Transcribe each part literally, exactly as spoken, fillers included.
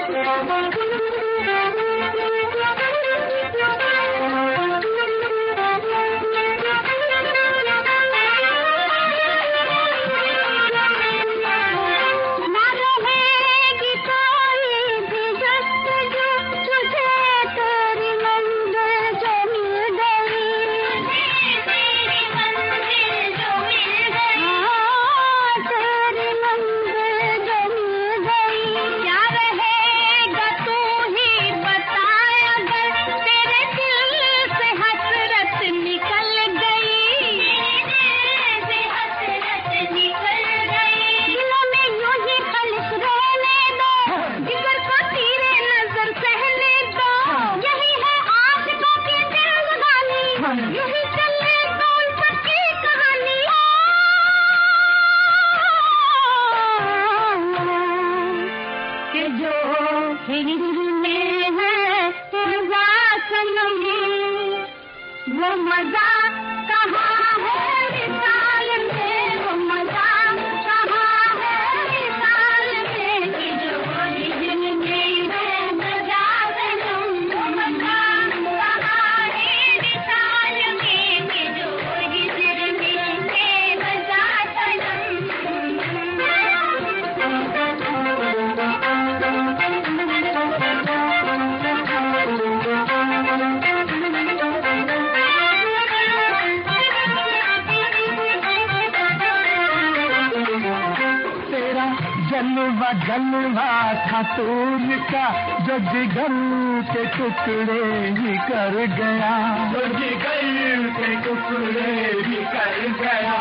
जलवा जलवा था सूर का जो जिगर के टुकड़े ही कर गया, जो जिगर के टुकड़े ही कर गया,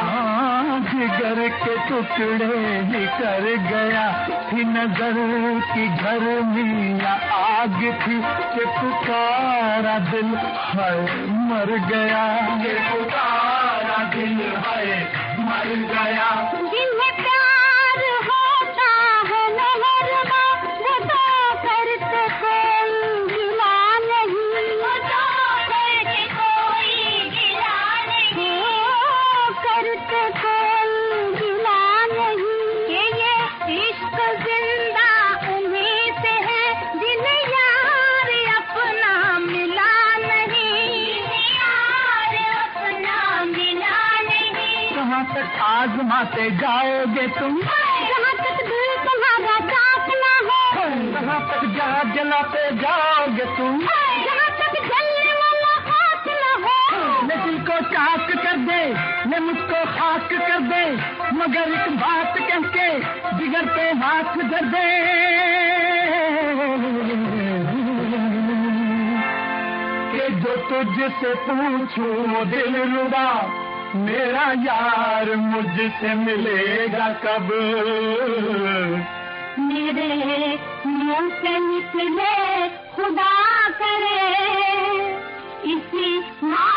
जिगर के टुकड़े ही कर गया। थी नजर की गर्मी या आग थी कि पुकारा दिल है मर गया, कि पुकारा दिल है मर गया। आजमाते जाओगे तुम, जहाँ तक दिल तुम्हारा साथ ना हो, जहाँ तक जहाँ जलाते जाओगे तुम, जहाँ तक जलने वाला हाथ ना हो। न दिल को चाक कर दे न मुझको खाक कर दे, मगर एक बात कह के जिगर पे हाथ धर दे। कि जो तुझसे पूछूं दिल रुबा, मेरा यार मुझसे मिलेगा कब। मेरे मुंह से निकले खुदा करे इसी